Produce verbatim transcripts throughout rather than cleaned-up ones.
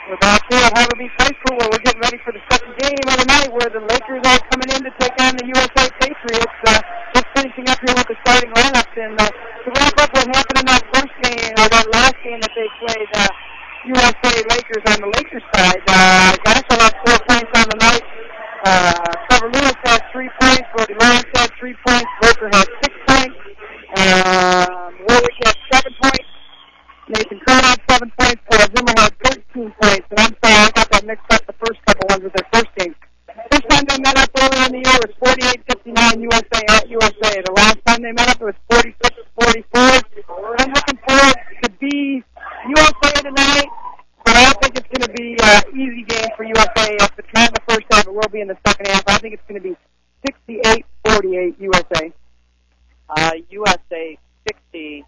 We're back here at Harbor Beach High School where we're getting ready for the second game of the night where the Lakers are coming in to take on the U S A Patriots. Uh, just finishing up here with the starting lineups. And uh, to wrap up what happened in that first game, or that last game that they played, uh, U S A Lakers on the Lakers side, uh, Gashel had four points on the night. Uh, Trevor Lewis had three points. Brody Lawrence had three points. Walker had six points. Uh, Warwick had seven points. Nathan Curran had seven points. Paul Zimmer had thirteen points. And I'm sorry, I got that mixed up the first couple ones with their first game. First time they met up earlier in the year was forty-eight fifty-nine U S A at U S A. The last time they met up it was forty-six forty-four. I'm looking forward to be U S A tonight, but I don't think it's going to be an uh, easy game for U S A. If it's not in the first half, it will be in the second half. I think it's going to be sixty-eight forty-eight U S A. Uh, U S A sixty,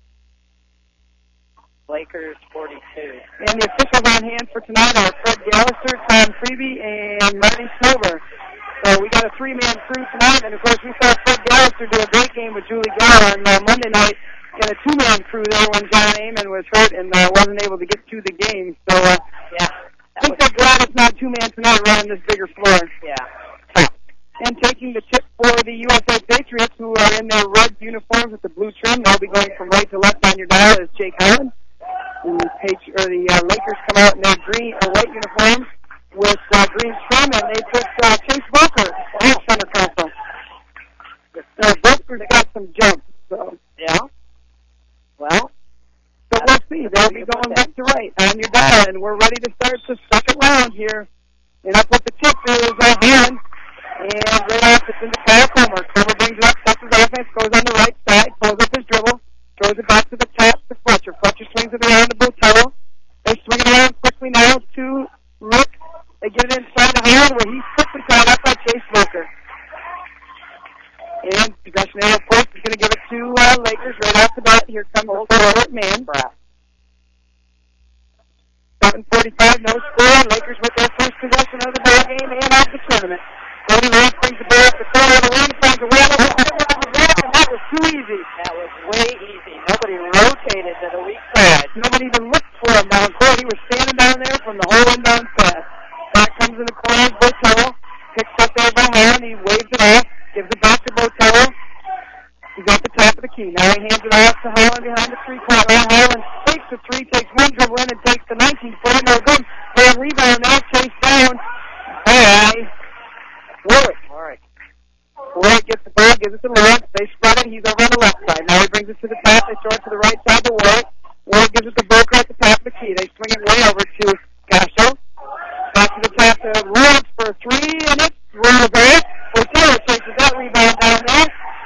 Lakers forty-two. And the officials on hand for tonight are Fred Gallister, Tom Freeby, and Marty Silver. So we got a three-man crew tonight, and of course we saw Fred Gallister do a great game with Julie Gower on uh, Monday night. Got a two-man crew there when John Amon was hurt and uh, wasn't able to get to the game. So uh, yeah, I think they're glad it's not two-man tonight running this bigger floor. Yeah. And taking the tip for the U S A Patriots, who are in their red uniforms with the blue trim, they'll be going from right to left on your dial, is Jake Holland. And the, Patri- or the uh, Lakers come out in their green or white uniforms with uh, green trim, and they put uh, Chase Walker on center console. So Walker's got some jump. So yeah. Well, so we'll see. They'll be going left to right on your dial, and we're ready to start the second round here. And up with the tip is uh, Holland. And right off, it's into Kyle Comer. Comer brings it up, sets his offense, goes on the right side, pulls up his dribble, throws it back to the top to Fletcher. Fletcher swings it around to Botello. They swing it around quickly now to Rick. They get it inside the Holland where he's quickly tied up by Chase Walker. And possession there, of course, is going to give it to uh, Lakers right off the bat. Here comes the forward man. seven forty-five, no score. Lakers with their first possession of the ball game and of the tournament. Brody Lawrence brings the ball up the corner of the wing, finds a wheel, and that was too easy. That was way easy. Nobody rotated to the weak side. Nobody even looked for him down court. He was standing down there from the whole inbound pass. Back comes in the corner of Botello. Picks up there by Holland. He waves it off. Gives it back to Botello. He's at the top of the key. Now he hands it off to Holland behind the three-quarter. Holland takes the three, takes one dribble in, and takes the nineteen-footer. No good. For a rebound now, chased down by Warwick. Warwick. Warwick gets the ball, gives it to Lawrence. They spread it. He's over on the left side. Now he brings it to the top. They throw it to the right side to Warwick. Warwick gives it to Boker at the top of the key. They swing it way over to Gashel. Back to the top to Lawrence for a three, and it rolls off. Botello chases that rebound down there.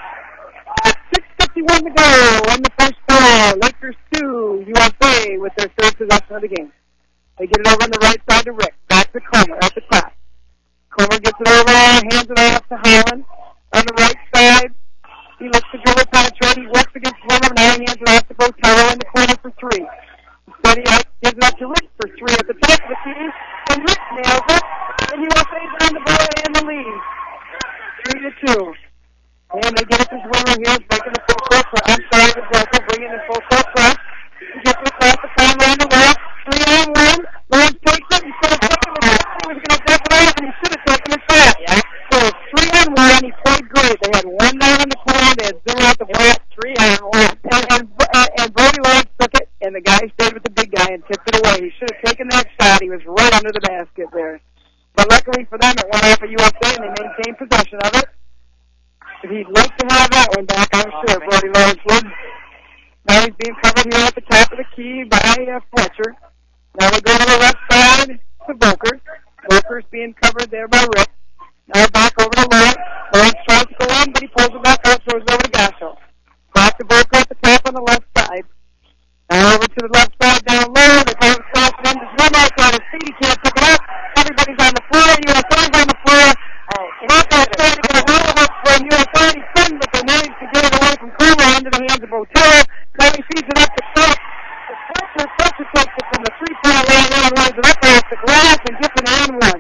six fifty-one to go in the first quarter. Lakers two, U S A with their third possession of the game. They get it over on the right side to Rick. Back to Comer at the top. Comer gets it over, hands it off to Holland. On the right side, he looks to dribble penetrate. He works against Zimmer. Now he hands it off to Botello in the corner for three. Instead, he gives it up to Rick for three at the top of the key. And Rick nails it. And U S A's on the ball and the lead. Three to two. And they get it to Zwimmer here, breaking the full court press. I'm sorry, the Boker, bringing the full court press. He gets it across the timeline to Lawrence. Three on one. Lawrence takes it. Instead of taking the shot, he was going to drop it off, and he should have taken the shot. Yeah. So three on one. He played great. They had one down in the corner. They had Zimmer at the flat. Three on one. And, and, and, and Brody Lawrence took it, and the guy stayed with the big guy and tipped it away. He should have taken that shot. He was right under the basket there. But luckily for them, it went off of U S A, and they maintained possession of it. If he'd like to have that one back, I'm sure Brody Lawrence would. Now he's being covered here at the top of the key by uh, Fletcher. Now we go to the left side to Boker. Boker's being covered there by Rick. Now back over to Lawrence. Lawrence tries to go in, but he pulls it back out, throws it over to Gashel. Back to Boker at the top on the left side. Now over to the left side down low. They kind of cross it into Zwimmer. It's on his feet. He can't pick it up. Everybody's on the floor. U S A's on the floor. Boker's trying to get a roll up from U S A. He couldn't, but they managed to get it away from Comer into the hands of Botello. Now he feeds it up the top. Fletcher, Fletcher takes it from the three-point line and runs it up off the glass and gets an and one.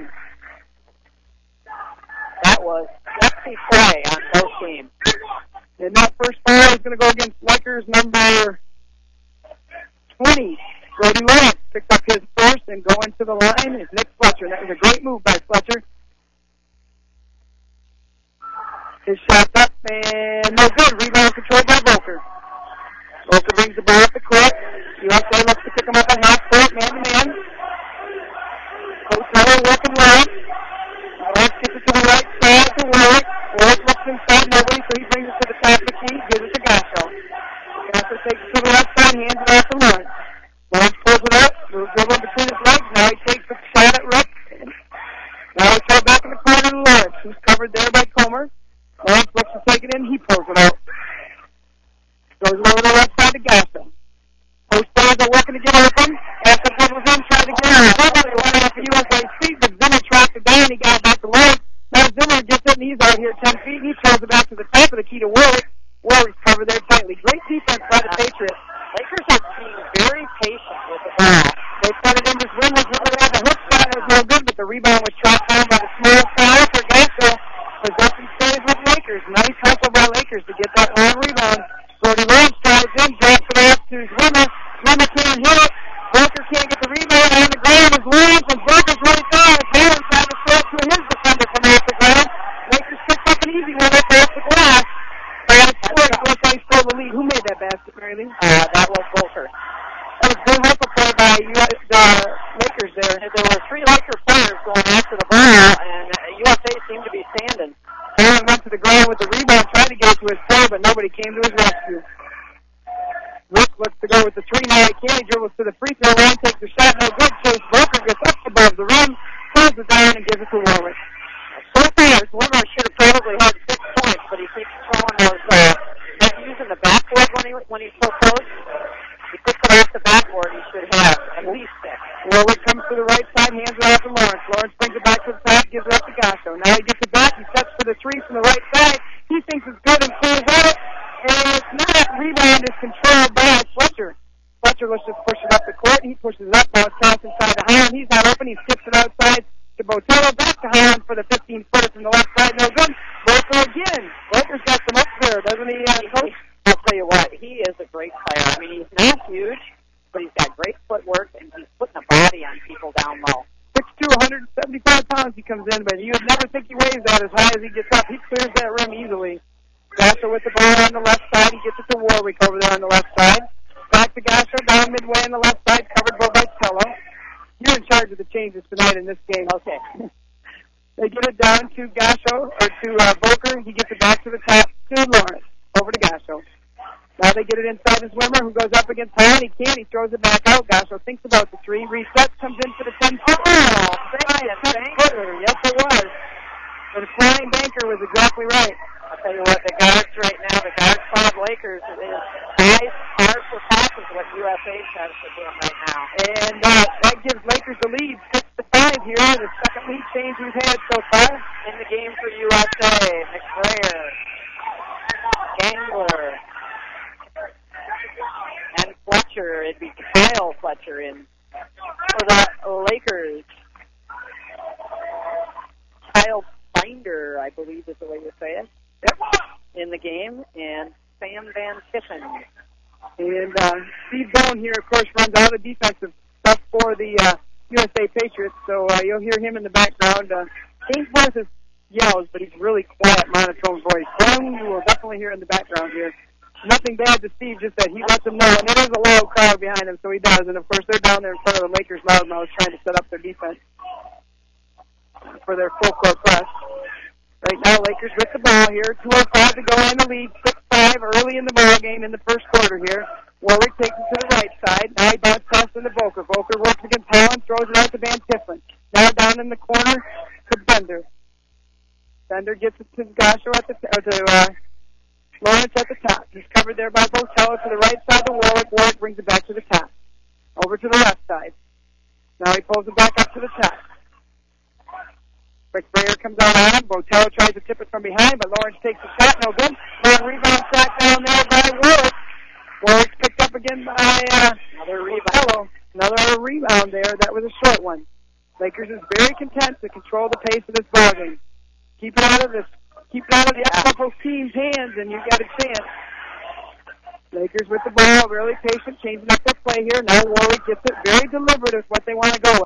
That was sexy play on both teams. And that first foul is going to go against Lakers number twenty. Brody Lawrence picks up his first and goes going to the line is Nick Fletcher. That was a great move by Fletcher. His shot up and no good. Rebound controlled by Volker. Volker brings the ball up the court. U S A looks to pick him up at half court, man to man. Coach Miller working well. Lawrence gets it to the right side to Warwick. Warwick looks inside, nobody, so he brings it to the top of the key, gives it to Gasho. Gasho takes it to the left side, hands it off to Lawrence. Lawrence pulls it up, moves over between his legs. Now he takes a shot at Rick. Now he throws back in the corner to Lawrence, who's covered there by Comer. Lawrence looks to take it in, he pulls it out. Goes it over to the left side to Gasho. Post players are working to get open. Gasho dribbles in, tries to get in. Nobody went off the U S A feet, but Zimmer tracked it down, he got it back to Lawrence. Now Zimmer gets it, and he's out here ten feet, and he throws it back to the top of the key to Warwick. Warwick's covered there tightly. Great defense by the Patriots. Lakers are being very patient with the ball. They put it in this rim, was looking at the hook shot, it was no good, but the rebound was trapped down by the small foul for Gasho. Possession stays with Lakers. Nice hustle by Lakers to get that long rebound. Brody Lawrence tries in, drops it off to Zwimmer. Zwimmer can't hit it. Volker can't get the rebound. On the ground is Lawrence, and Volker's right there. Lawrence trying to throw it to his defender from off the ground. Lakers picked up an easy one up off the glass. They had scored. U S A stole the lead. Who made that basket, Mary Lee? Uh, that was Volker. That was good hustle play by U S, the Lakers there. And there were three Laker players going after the ball, and U S A seemed to be standing. Aaron went to the ground with the rebound, tried to get it to his toe, but nobody came to his rescue. Rick looks to go with the three now. He can't. He dribbles to the free throw line, takes the shot, no good. Chase Volker gets up above the rim, throws it down, and gives it to Warwick. So far, Zwimmer should have probably had six points, but he keeps throwing those, uh, not using the backboard when he when he's so close. He puts it off the backboard, he should have at least six. Warwick comes to the right side, hands it off to Lawrence. Lawrence brings it back to the top, gives it up to Gasho. Now he gets it back, he sets for the three from the right side. He thinks it's good and pulls out, and it's not. Rebound is controlled by Fletcher. Fletcher lets just push it up the court. He pushes it up, now it's tossed inside to Holland. He's not open, he skips it outside to Botello, back to Holland for the fifteen-footer from the left side, no good. Volker again. Volker's got some up there, doesn't he, uh, Coach? I'll tell you what, he is a great player. I mean, he's not huge, but he's got great footwork, and he's putting a body on people down low. six two, one hundred seventy-five pounds he comes in, but you would never think he weighs that as high as he gets up. He clears that rim easily. Gasho with the ball on the left side. He gets it to Warwick over there on the left side. Back to Gasho, down midway on the left side, covered by Botello. You're in charge of the changes tonight in this game. Okay. They get it down to Gasho, or to uh, Volker. He gets it back to the top to Lawrence. Over to Gasho. Now they get it inside to Zwimmer, who goes up against Holland. He can't. He throws it back out. Gasho thinks about the three. Resets, comes in for the ten-footer. Oh, ten-footer. Yes, it was. But the flying banker was exactly right. I'll tell you what, the guards right now, the guards five Lakers, it is nice, hard for passes what U S A has to do right now. And uh, that gives Lakers the lead, six to five here. The second lead change we've had so far. In the game for U S A, McBrayer, Gangler, and Fletcher. It'd be Kyle Fletcher in for the Lakers. Kyle Binder, I believe is the way you say it. Yep. In the game, and Sam Van Tiffen. And uh, Steve Bone here, of course, runs all the defensive stuff for the uh, U S A Patriots, so uh, you'll hear him in the background. Uh, Ainsworth is yells, but he's really quiet, monotone voice. Bone, you will definitely hear in the background here. Nothing bad to Steve, just that he lets them know, and there is a loud crowd behind him, so he does. And, of course, they're down there in front of the Lakers loudmouths trying to set up their defense for their full court press. Right now, Lakers with the ball here. two oh five to go in the lead. six five early in the ball game in the first quarter here. Warwick takes it to the right side. Now he bounces pass into Volker. Volker works against Holland, throws it out to Van Tiffen. Now down in the corner to Bender. Bender gets it to Gasho at the or to uh, Lawrence at the top. He's covered there by Botello to the right side to Warwick. Warwick brings it back to the top. Over to the left side. Now he pulls it back up to the top. McBrayer comes out on him. Botello tries to tip it from behind, but Lawrence takes the shot. No good. Long rebound shot down there by Warwick. Warwick's picked up again by uh, another rebound. Another rebound there. That was a short one. Lakers is very content to control the pace of this ball game. Keep it out of this. Keep it out of the up-tempo team's hands, and you got a chance. Lakers with the ball, really patient, changing up their play here. Now Warwick gets it very deliberate with what they want to go with.